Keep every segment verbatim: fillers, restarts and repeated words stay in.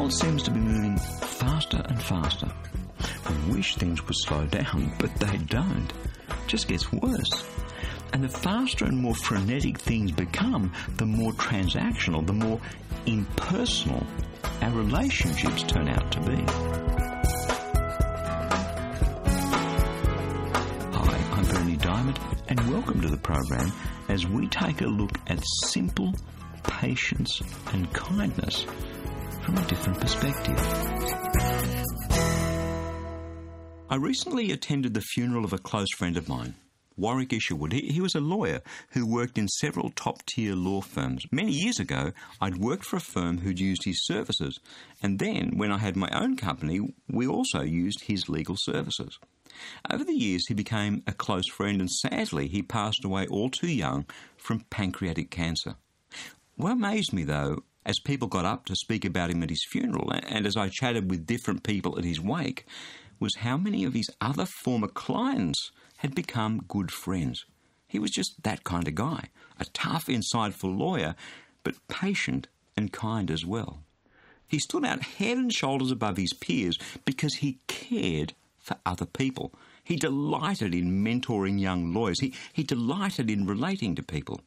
world seems to be moving faster and faster. We wish things would slow down, but they don't. It just gets worse. And the faster and more frenetic things become, the more transactional, the more impersonal our relationships turn out to be. Hi, I'm Bernie Diamond, and welcome to the program as we take a look at simple patience and kindness from a different perspective. I recently attended the funeral of a close friend of mine, Warwick Isherwood. He, he was a lawyer who worked in several top-tier law firms. Many years ago, I'd worked for a firm who'd used his services, and then, when I had my own company, we also used his legal services. Over the years, he became a close friend, and sadly, he passed away all too young from pancreatic cancer. What amazed me, though, as people got up to speak about him at his funeral, and as I chatted with different people at his wake, was how many of his other former clients had become good friends. He was just that kind of guy, a tough, insightful lawyer, but patient and kind as well. He stood out head and shoulders above his peers because he cared for other people. He delighted in mentoring young lawyers. He, he delighted in relating to people.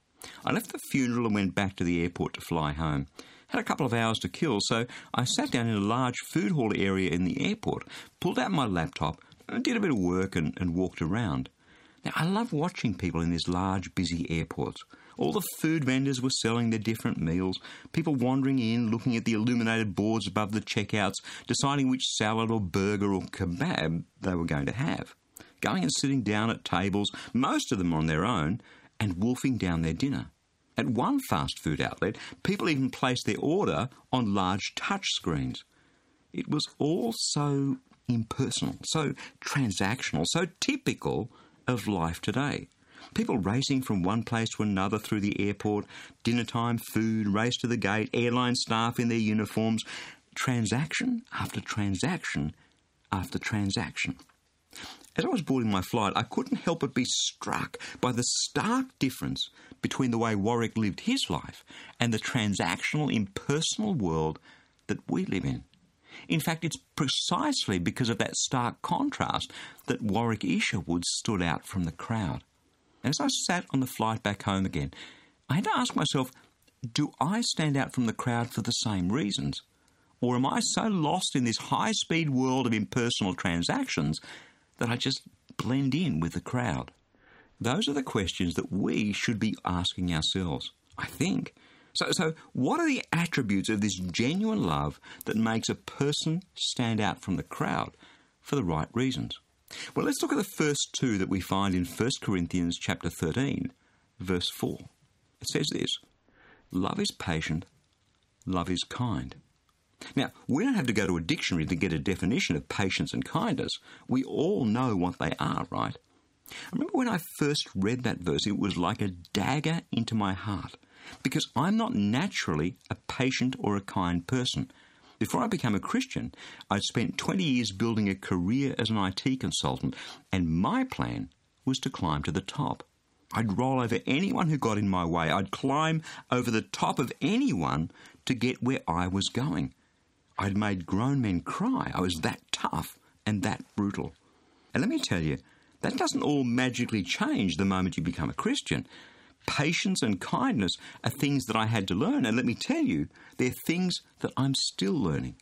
I left the funeral and went back to the airport to fly home. Had a couple of hours to kill, so I sat down in a large food hall area in the airport, pulled out my laptop, and did a bit of work and, and walked around. Now, I love watching people in these large, busy airports. All the food vendors were selling their different meals, people wandering in, looking at the illuminated boards above the checkouts, deciding which salad or burger or kebab they were going to have. Going and sitting down at tables, most of them on their own, and wolfing down their dinner. At one fast food outlet, people even placed their order on large touch screens. It was all so impersonal, so transactional, so typical of life today. People racing from one place to another through the airport, dinner time, food, race to the gate, airline staff in their uniforms, transaction after transaction after transaction. As I was boarding my flight, I couldn't help but be struck by the stark difference between the way Warwick lived his life and the transactional, impersonal world that we live in. In fact, it's precisely because of that stark contrast that Warwick Isherwood stood out from the crowd. And as I sat on the flight back home again, I had to ask myself, do I stand out from the crowd for the same reasons? Or am I so lost in this high-speed world of impersonal transactions that I just blend in with the crowd? Those are the questions that we should be asking ourselves, I think. So, so what are the attributes of this genuine love that makes a person stand out from the crowd for the right reasons? Well, let's look at the first two that we find in First Corinthians chapter thirteen, verse four. It says this: love is patient, love is kind. Now, we don't have to go to a dictionary to get a definition of patience and kindness. We all know what they are, right? I remember when I first read that verse, it was like a dagger into my heart, because I'm not naturally a patient or a kind person. Before I became a Christian, I'd spent twenty years building a career as an I T consultant, and my plan was to climb to the top. I'd roll over anyone who got in my way. I'd climb over the top of anyone to get where I was going. I'd made grown men cry. I was that tough and that brutal. And let me tell you, that doesn't all magically change the moment you become a Christian. Patience and kindness are things that I had to learn, and let me tell you, they're things that I'm still learning.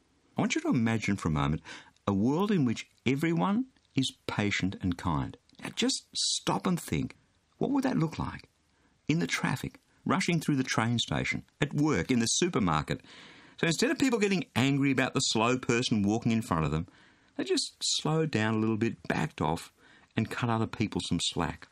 I want you to imagine for a moment a world in which everyone is patient and kind. Now just stop and think, what would that look like? In the traffic, rushing through the train station, at work, in the supermarket. So instead of people getting angry about the slow person walking in front of them, they just slowed down a little bit, backed off, and cut other people some slack.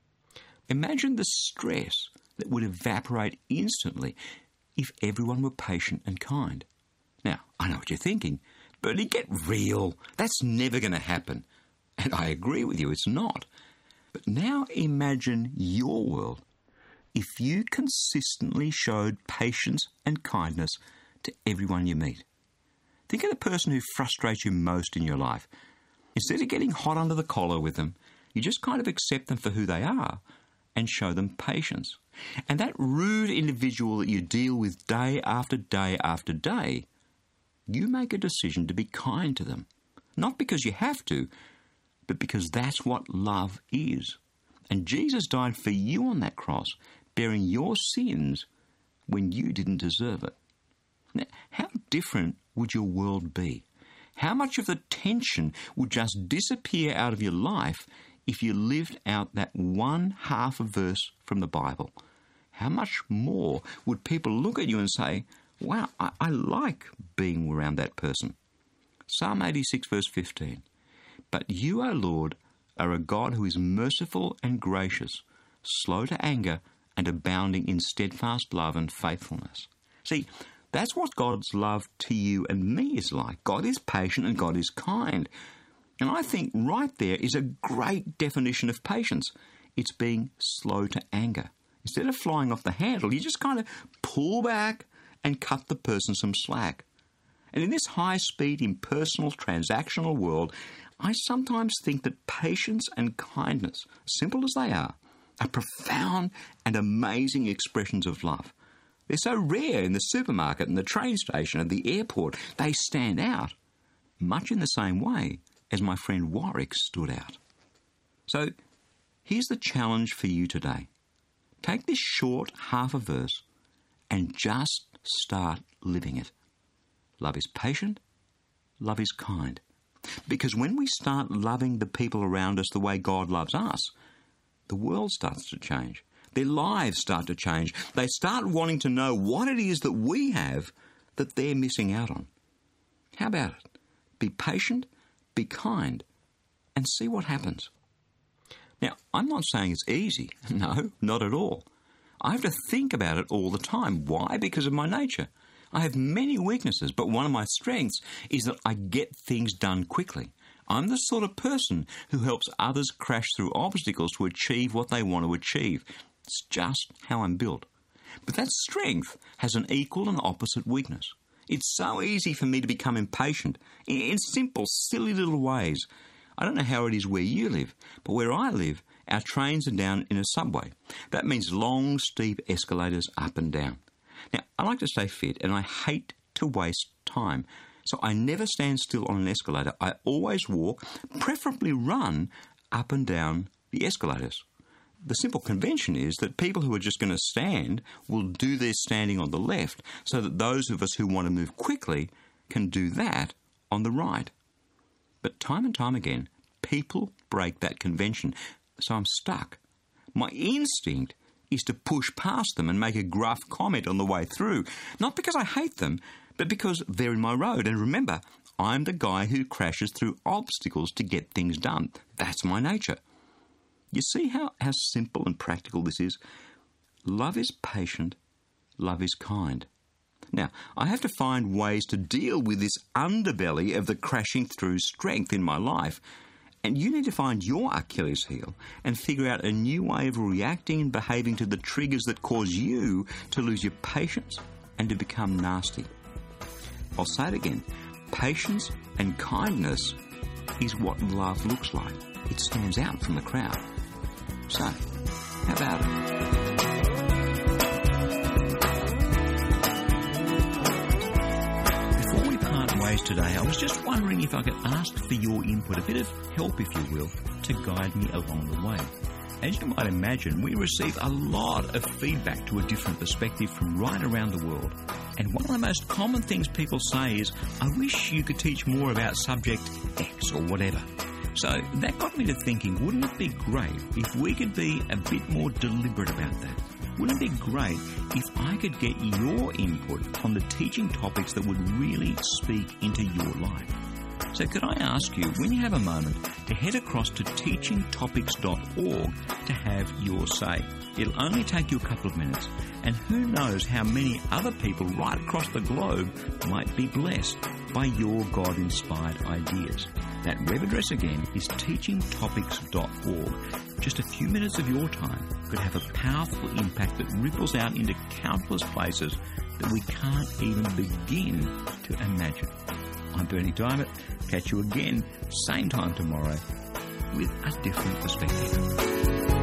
Imagine the stress that would evaporate instantly if everyone were patient and kind. Now, I know what you're thinking, Bernie, get real. That's never going to happen. And I agree with you, it's not. But now imagine your world if you consistently showed patience and kindness to everyone you meet. Think of the person who frustrates you most in your life. Instead of getting hot under the collar with them, you just kind of accept them for who they are and show them patience. And that rude individual that you deal with day after day after day you make a decision to be kind to them. Not because you have to, but because that's what love is. And Jesus died for you on that cross, bearing your sins when you didn't deserve it. Now, how different would your world be? How much of the tension would just disappear out of your life if you lived out that one half a verse from the Bible? How much more would people look at you and say, wow, I, I like being around that person? Psalm eighty-six verse fifteen. But you, O Lord, are a God who is merciful and gracious, slow to anger and abounding in steadfast love and faithfulness. See, that's what God's love to you and me is like. God is patient and God is kind. And I think right there is a great definition of patience. It's being slow to anger. Instead of flying off the handle, you just kind of pull back and cut the person some slack. And in this high-speed, impersonal, transactional world, I sometimes think that patience and kindness, simple as they are, are profound and amazing expressions of love. They're so rare in the supermarket and the train station and the airport. They stand out, much in the same way as my friend Warwick stood out. So, here's the challenge for you today. Take this short half a verse and just start living it. Love is patient. Love is kind. Because when we start loving the people around us the way God loves us, the world starts to change. Their lives start to change. They start wanting to know what it is that we have that they're missing out on. How about it? Be patient, be kind, and see what happens. Now, I'm not saying it's easy. No, not at all. I have to think about it all the time. Why? Because of my nature. I have many weaknesses, but one of my strengths is that I get things done quickly. I'm the sort of person who helps others crash through obstacles to achieve what they want to achieve. It's just how I'm built. But that strength has an equal and opposite weakness. It's so easy for me to become impatient in simple, silly little ways. I don't know how it is where you live, but where I live, our trains are down in a subway. That means long, steep escalators up and down. Now, I like to stay fit and I hate to waste time. So I never stand still on an escalator. I always walk, preferably run, up and down the escalators. The simple convention is that people who are just going to stand will do their standing on the left so that those of us who want to move quickly can do that on the right. But time and time again, people break that convention, so I'm stuck. My instinct is to push past them and make a gruff comment on the way through, not because I hate them, but because they're in my road. And remember, I'm the guy who crashes through obstacles to get things done. That's my nature. You see how, how simple and practical this is? Love is patient, love is kind. Now, I have to find ways to deal with this underbelly of the crashing through strength in my life. And you need to find your Achilles heel and figure out a new way of reacting and behaving to the triggers that cause you to lose your patience and to become nasty. I'll say it again. Patience and kindness is what love looks like. It stands out from the crowd. So, how about it? Today, I was just wondering if I could ask for your input, a bit of help, if you will, to guide me along the way. As you might imagine, we receive a lot of feedback to a different perspective from right around the world. And one of the most common things people say is, I wish you could teach more about subject X or whatever. So that got me to thinking, wouldn't it be great if we could be a bit more deliberate about that? Wouldn't it be great if I could get your input on the teaching topics that would really speak into your life? So could I ask you, when you have a moment, to head across to teaching topics dot org to have your say. It'll only take you a couple of minutes, and who knows how many other people right across the globe might be blessed by your God-inspired ideas. That web address again is teaching topics dot org. Just a few minutes of your time could have a powerful impact that ripples out into countless places that we can't even begin to imagine. I'm Bernie Diamond. Catch you again, same time tomorrow, with a different perspective.